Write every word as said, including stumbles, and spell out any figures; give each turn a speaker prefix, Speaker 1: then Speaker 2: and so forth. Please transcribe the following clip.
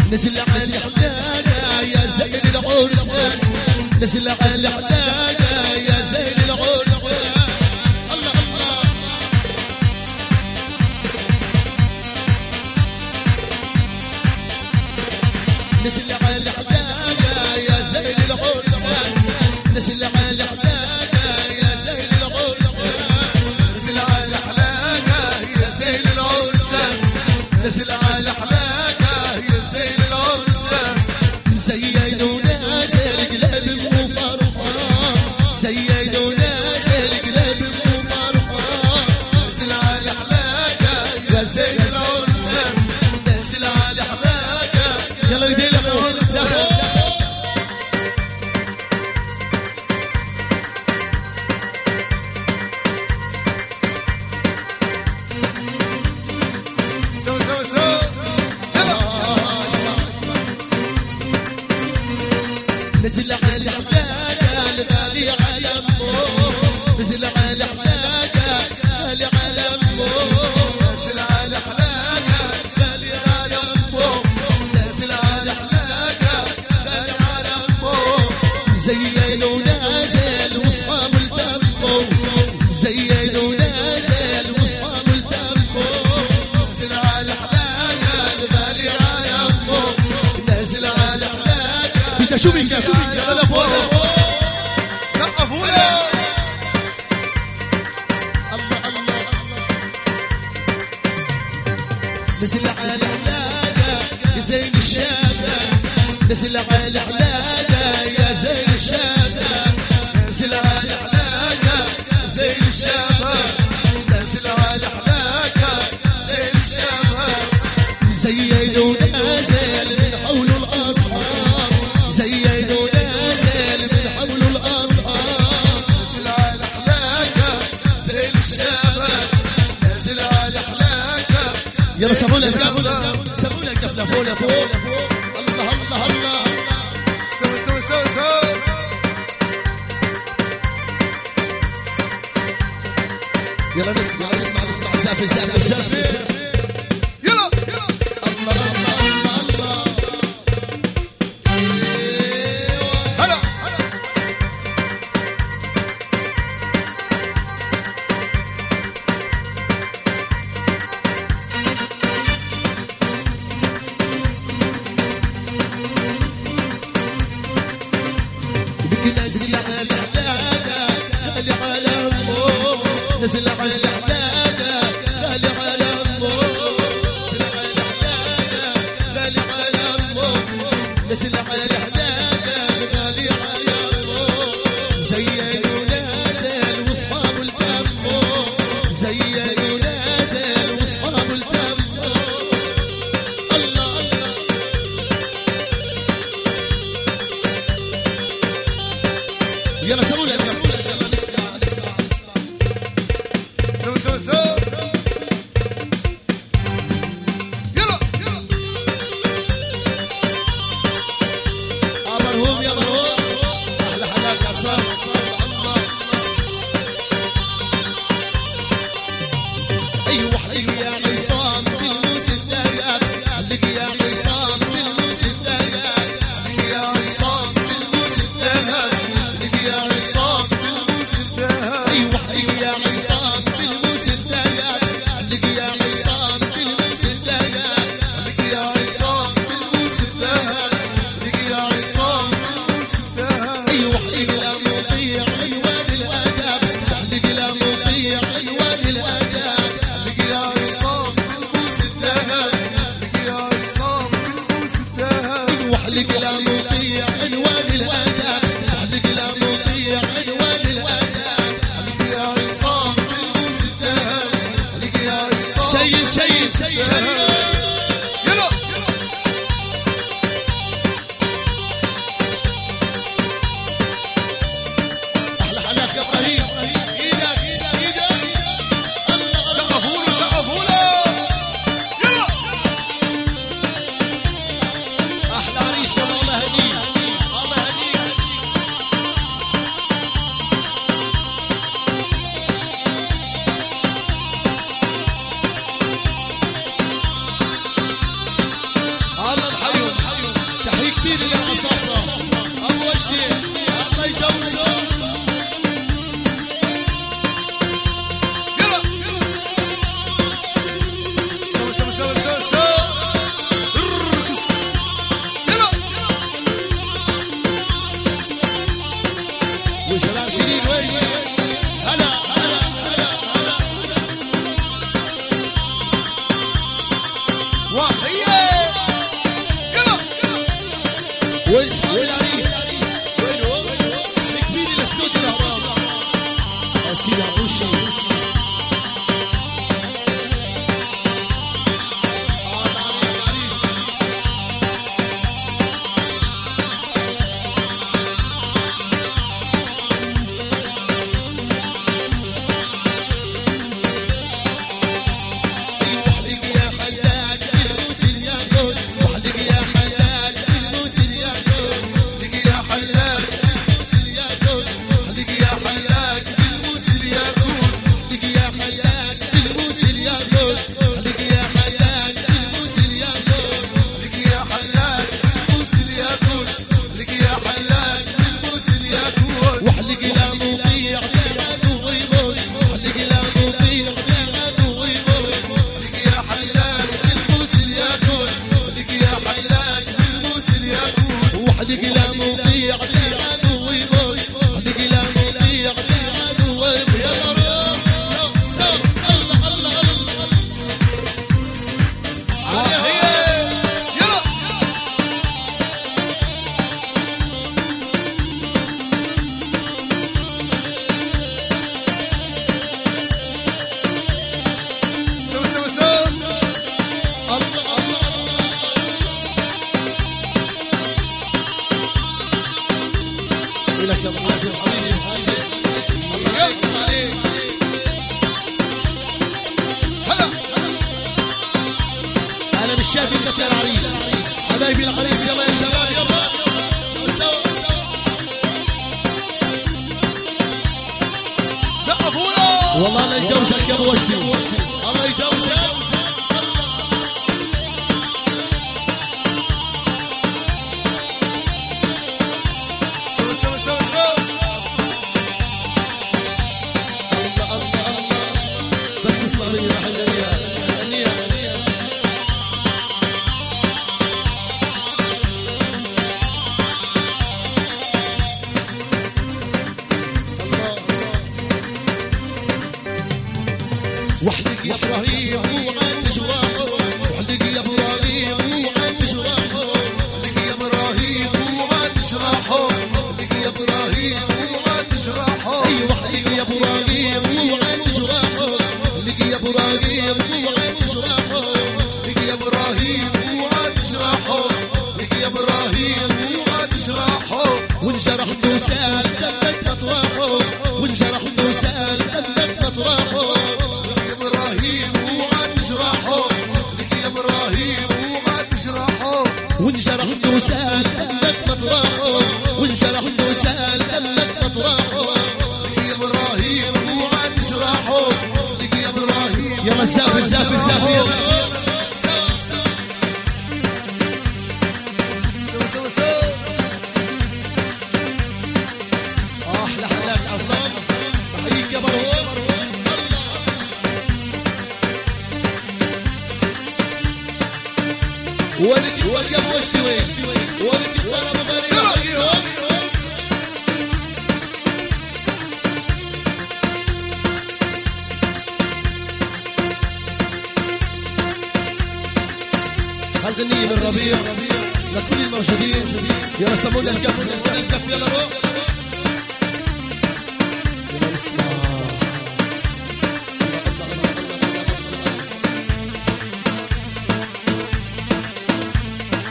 Speaker 1: نزل على حلاقة يا زين العرس نزل على حلاقة يا زين العرس الله الله نزل على حلاقة يا زين العرس نزل على حلاقة يا زين العرس نزل على حلاقة يا زين العرس نزل على حلاقة يا زين العرس زين ونازل قلب وفرحان زين ونازل قلب وفرحان نزل على حلاقة يا زين العرس نزل على حلاقة يلا ايدي لفوق سو سو سو نزل على حلاقة الغالي على امه نزل على حلاقة غالي على امه نزل على حلاقة غالي على امه نزل على حلاقة غالي على امه زين ونازل واصحاب التمكو زين ونازل واصحاب التمكو نزل على حلاقة الغالي على امه نزل على حلاقة شوفي شوفي يلا فوق سقفوا له الله الله نزل على حلاقة يا زين الشباب نزل على حلاقة يا زين الشباب نزل على حلاقة زين الشباب نزل على حلاقة زين الشباب زين ونازل من حول الأصحاب زين ونازل من حول الأصحاب نزل على حلاقة زين الشباب نزل على حلاقة يلا سموا لك سموا لك كفلة فوق فوق الله الله الله سوي سوي سوي سوي يلا نسمع نسمع نسمع زافي زافي زافي يلا يلا الله الله الله هلا هلا بك نزل على حلاقة غالي على امه نزل على حلاقة غالي على امه غالي على امه نزل على حلاقة غالي على امه زين ونازل واصحاب التمو زين ونازل واصحاب التمو الله الله يلا سووا لك يلا نسمع نسمع سو سو سو يلا يلا امرهم يا مرهوم احلى حلاك يا صاحبي الله ايوه حلق يا عصام بالموس الدايات حلق يا عصام بالموس الدايات حلق يا عصام بالموس الدايات حلق يا عصام بالموس الدايات ايوه حلق يا عصام بالموس الدايات حلق يا عصام بالموس الدايات حلق يا عصام بالموس الدايات حلق يا عصام بالموس الدايات ايوه حلق لا مطيع عنوان الاداب حلق لا مطيع عنوان الاداب حلق يا عصام بالموس الدايات حلق يا عصام بالموس الدايات ايوه حلق لا مطيع عنوان الاداب حلق لا مطيع عنوان الاداب حلق يا عصام بالموس الدايات حلق يا عصام شيء شيء شيء يلا احلى حلاك يا ابراهيم ايدك ايدك الله سقفوا له سقفوا له يلا احلى عريس والله الله هديك الله هديك الله يجوزه يلا سوا سوا سوا سوا سوا ارقص يلا وشباب شديد وين هلا هلا هلا هلا وحيه يلا وين صاحب العريس وين هو مكبيني الاستوديو الاهرام يا سيدي عبوشي لك يا ابو حازم حبيبي الله يرضى عليك هلا انا مش شايف انت يا العريس حبايبي العريس يلا يا شباب يلا سوا زقفوا له والله الله يجوزك يا ابو وشدي الله يجوزك بس اسمع مني راح النية النية وحدك يا ابراهيم وعند جراحه وحدك يا ابراهيم وعند جراحه وحدك يا ابراهيم وعند جراحه وحدك يا ابراهيم وعند جراحه اي وحدك يا ابراهيم وعند جراحه وحدك يا ابراهيم وعند جراحه وحدك يا ابراهيم وعند جراحه وحدك يا ابراهيم وعند جراحه وانجرحت وسال دمك اطراحه وانجرحت وسال دمك اطراحه وانجرحت وسال دمك مطراحه وانجرحت وسال دمك مطراحه يا ابراهيم وعاد جراحه يا ابراهيم يلا سافر سافر سافر سوا سوا سوا احلى حلاك عصام تحييك يا مروان ولدي وكم وشتي وين ولدي ولا مغري عليهم هالغنية من ربيع لكل الموجودين يلا سمونا الكف الكف يلا روح يلا نسمع